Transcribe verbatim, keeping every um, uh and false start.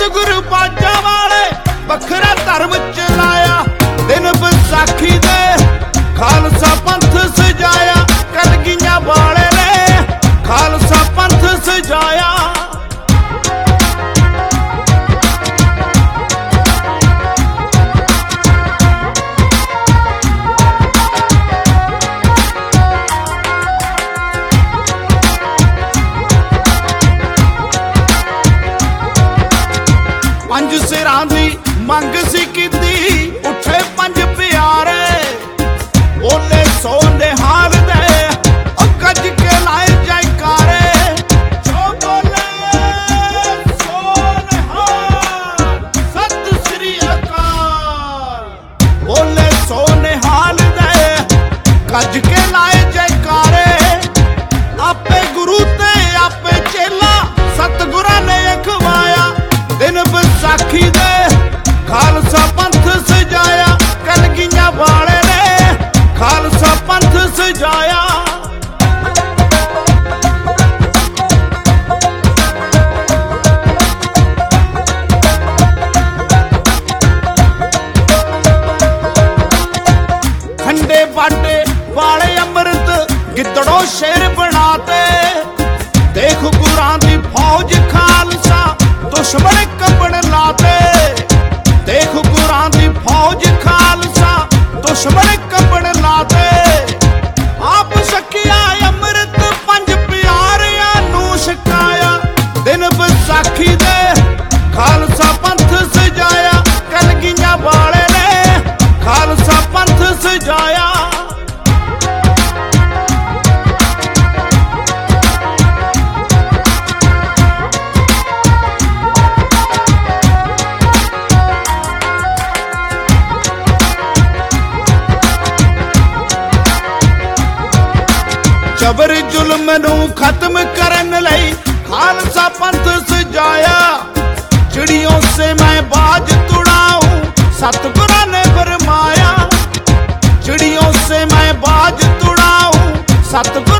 ਸਤਿਗੁਰੂ ਬਾਜਾਂ ਵਾਲੇ ਵੱਖਰਾ ਧਰਮ ਚਲਾਇਆ। ਦਿਨ ਵਿਸਾਖੀ ਦੇ ਖਾਲਸਾ ਪੰਥ ਸਜਾਇਆ। ਕਲਗੀਆਂ ਵਾਲੇ ਨੇ ਖਾਲਸਾ ਪੰਥ ਸਜਾਇਆ। ਪੰਜ ਸਿਰਾਂ ਦੀ ਮੰਗ ਸੀ ਕੀਤੀ, ਉੱਠੇ ਪੰਜ ਪਿਆਰੇ। ਬੋਲੇ ਸੋ ਨਿਹਾਲ ਦੇ ਉਹ ਗੱਜ ਕੇ ਲਾਏ ਜੈਕਾਰੇ। ਜੋ ਬੋਲੇ ਸੋ ਨਿਹਾਲ ਸਤਿ ਸ੍ਰੀ ਅਕਾਲ। ਬੋਲੇ ਸੋ ਨਿਹਾਲ ਦੇ ਗੱਜ ਕੇ ਲਾਏ ਜੈਕਾਰੇ। ਆਪੇ ਗੁਰੂ ਤੇ ਆਪੇ ਚੇਲਾ ਸਤਿਗੁਰਾਂ ਨੇ ਅਖਵਾਇਆ। ਦਿਨ ਵਿਸਾਖੀ ਦੇ ਖਾਲਸਾ ਪੰਥ ਸਜਾਇਆ। ਕਲਗੀਆਂ ਵਾਲੇ ਨੇ ਖਾਲਸਾ ਪੰਥ ਸਜਾਇਆ। ਖੰਡੇ ਬਾਟੇ ਵਾਲੇ ਅੰਮ੍ਰਿਤ ਗਿੱਦੜੋਂ ਸ਼ੇਰ ਬਣਾਤੇ। ਦੇਖ ਗੁਰਾਂ ਦੀ ਫੌਜ ਖਾਲਸਾ ਦੁਸ਼ਮਣ ਕੰਬਣ ਲਾਤੇ। ਦੇਖ ਗੁਰਾਂ ਦੀ ਫੌਜ ਖਾਲਸਾ ਦੁਸ਼ਮਣ ਕੰਬਣ ਲਾਤੇ। ਆਪ ਛਕਿਆ ਅੰਮ੍ਰਿਤ ਪੰਜ ਪਿਆਰਿਆਂ ਨੂੰ ਛਕਾਇਆ। ਦਿਨ ਵਿਸਾਖੀ ਦੇ ਖਾਲਸਾ ਪੰਥ ਸਜਾਇਆ। ਕਲਗੀਆਂ ਵਾਲੇ ਨੇ ਖਾਲਸਾ ਪੰਥ ਸਜਾਇਆ। ਜਬਰ ਜ਼ੁਲਮ ਨੂੰ ਖਤਮ ਕਰਨ ਲਈ ਖਾਲਸਾ ਪੰਥ ਸਜਾਇਆ। ਚਿੜੀਓਂ ਸੇ ਮੈਂ ਬਾਜ ਤੁੜਾऊं ਸਤਿਗੁਰਾਂ ਨੇ ਫਰਮਾਇਆ। ਚਿੜੀਓਂ ਸੇ ਮੈਂ ਬਾਜ ਤੁੜਾऊं ਸਤਿਗੁਰਾਂ